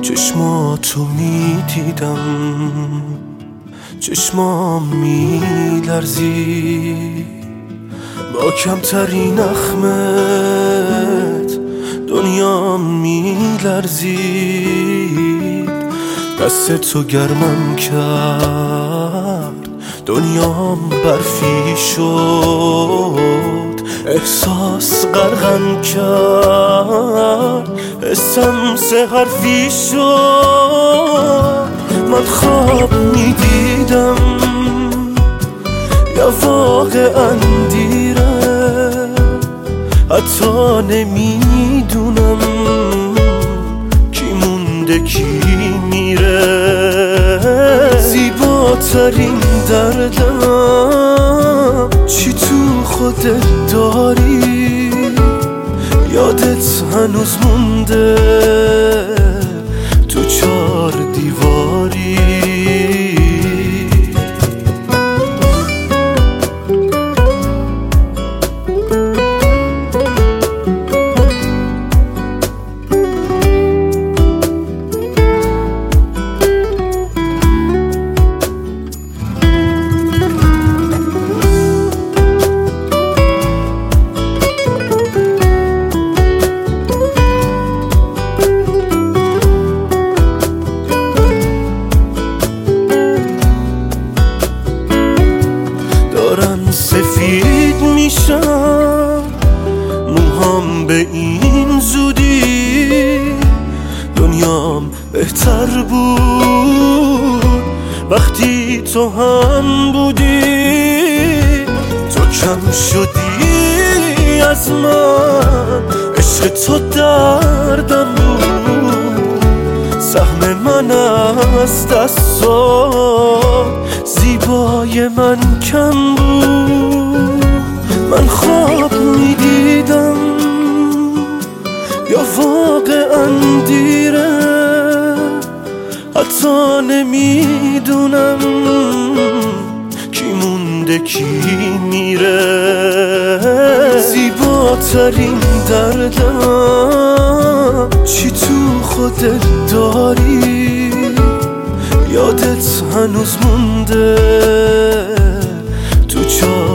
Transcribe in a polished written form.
چشماتو میدیدم، چشمام میلرزید، با کمترین اخمت دنیام میلرزید. دستتو گرمم کرد دنیام برفی شد، احساس غرقم کرد حسم سه حرفی شد. من خواب میدیدم یا واقعا دیره، حتی نمیدونم کی مونده کی میره. زیباترین دردم چی تو خودت داری، یادت هنوز مونده تو 4 دیواری. سفید میشم موهام به این زودی، دنیام بهتر بود وقتی تو هم بودی. تو کم شدی از من، عشق تو دردم بود، سهم من از دستات زیبای من کم بود. من خواب میدیدم یا واقعا دیره، حتی نمیدونم کی مونده کی میره. زیباترین دردم چی تو خودت داری، یادت هنوز مونده تو 4